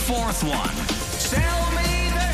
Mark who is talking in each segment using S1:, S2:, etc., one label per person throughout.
S1: fourth one. Sell me the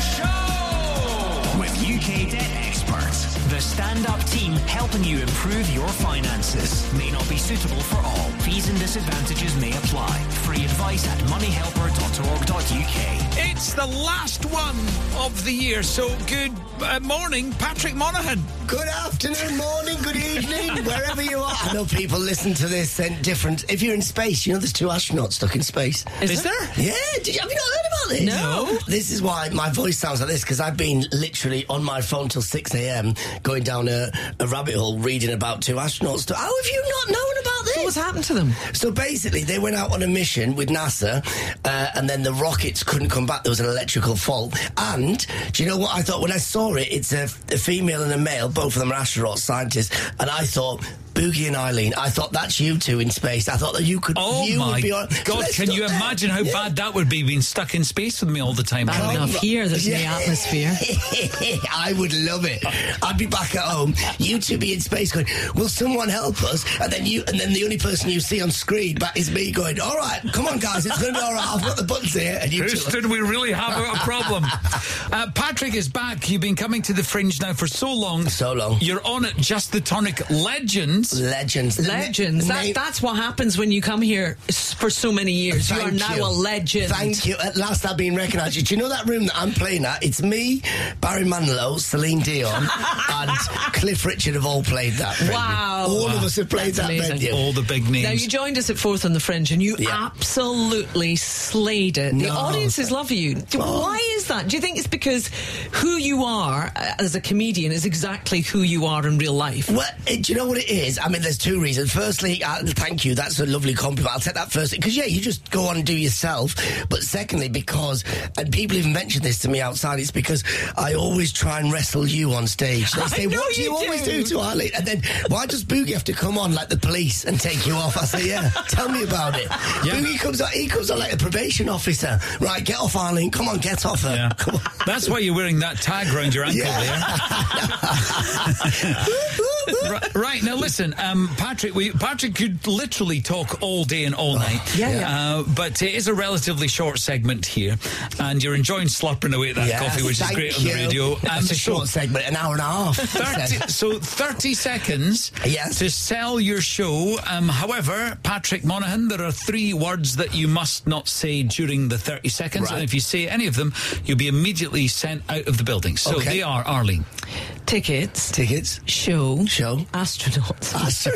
S1: show! With UK debt experts. The stand-up team helping you improve your finances. May not be suitable for all. Fees and disadvantages may apply. Free advice at moneyhelper.org.uk.
S2: It's the last one of the year, so good morning, Patrick Monaghan.
S3: Good afternoon, morning, good evening, wherever you are. I know people listen to this and different. If you're in space, you know there's 2 astronauts stuck in space.
S2: Is there?
S3: Yeah, have you not heard about this?
S2: No.
S3: This is why my voice sounds like this, because I've been literally on my phone till 6 a.m. going down a rabbit hole reading about 2 astronauts. How have you not known about this?
S4: What's happened to them?
S3: So basically, they went out on a mission with NASA, and then the rockets couldn't come back. There was an electrical fault. And do you know what I thought when I saw it? It's a female and a male. Both of them are astronaut scientists. And I thought, Boogie and Eileen, I thought that's you two in space. I thought that you could.
S2: Oh
S3: you
S2: my
S3: would be on,
S2: God!
S3: so
S2: Can you imagine how bad that would be, being stuck in space with me all the time?
S4: Bad enough here, there's the atmosphere.
S3: I would love it. I'd be back at home. You two be in space going, will someone help us? And then the only person you see on screen is me going, all right, come on guys, it's going to be all right. I've got the buttons here. And you
S2: Houston, we really have a problem. Patrick is back. You've been coming to the Fringe now for so long.
S3: So long.
S2: You're on at Just the Tonic Legends.
S3: Legends.
S4: That's what happens when you come here for so many years. You are now a legend.
S3: Thank you. At last I've been recognised. Do you know that room that I'm playing at? It's me, Barry Manilow, Celine Dion, and Cliff Richard have all played that venue.
S4: Wow.
S3: All of us have played
S4: That's
S3: that
S4: amazing.
S3: venue.
S2: All the big names.
S4: Now, you joined us at 4th on the Fringe and you absolutely slayed it. The audiences love you. Why is that? Do you think it's because who you are as a comedian is exactly who you are in real life?
S3: Well, do you know what it is? I mean, there's 2 reasons. Firstly, thank you. That's a lovely compliment. I'll take that first. Because, yeah, you just go on and do yourself. But secondly, because, and people even mention this to me outside, it's because I always try and wrestle you on stage. They say, what do you always do to Eileen? And then, why does Boogie have to come on like the police and take you off? I say, yeah, tell me about it. Yeah. Boogie comes on like a probation officer. Right, get off Eileen. Come on, get off her.
S2: Yeah. That's why you're wearing that tag round your ankle there. Right, now listen, Patrick could literally talk all day and all night. But it is a relatively short segment here, and you're enjoying slurping away at that coffee, which is great on the radio.
S3: It's a short segment, an hour and a half.
S2: 30 seconds to sell your show. However, Patrick Monaghan, there are 3 words that you must not say during the 30 seconds, and if you say any of them, you'll be immediately sent out of the building. So they are, Arlene.
S4: Tickets. Show. Astronauts.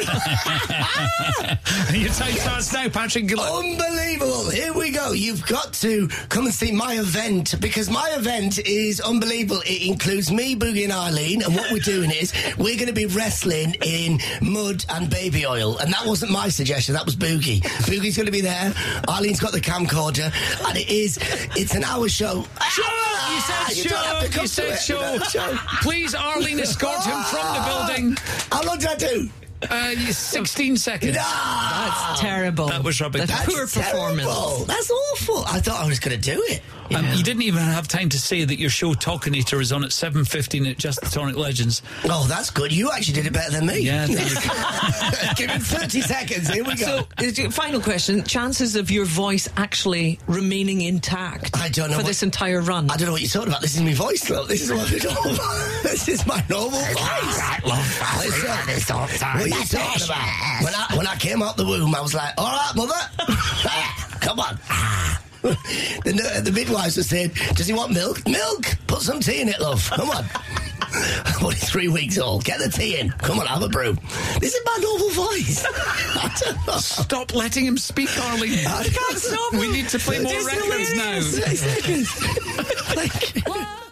S2: Your time starts now, Patrick.
S3: Unbelievable. Here we go. You've got to come and see my event, because my event is unbelievable. It includes me, Boogie and Eileen, and what we're doing is we're going to be wrestling in mud and baby oil. And that wasn't my suggestion, that was Boogie. Boogie's going to be there. Eileen's got the camcorder, and it's an hour show.
S2: You said show. Please, Arlene, escort him from the building.
S3: How long did I do?
S2: 16 seconds.
S4: That's terrible.
S2: That was rubbish.
S4: That's poor performance.
S3: Terrible. That's awful. I thought I was going to do it.
S2: You didn't even have time to say that your show Talkinator is on at 7:15 at Just the Tonic Legends.
S3: Oh, that's good. You actually did it better than me.
S2: Yeah.
S3: Give it 30 seconds. Here we go.
S4: So, final question. Chances of your voice actually remaining intact
S3: I don't know
S4: for this entire run?
S3: I don't know what you're talking about. This is my voice, look. This is what we're talking about. This is my normal voice. What are you talking about? When I came out the womb, I was like, all right, mother. Come on. The midwives were saying, does he want milk? Milk! Put some tea in it, love. Come on. I'm only 3 weeks old. Get the tea in. Come on, have a brew. This is my normal voice.
S2: Stop letting him speak, Arlene.
S4: I can't stop him.
S2: We need to play more records now.
S3: Thank you.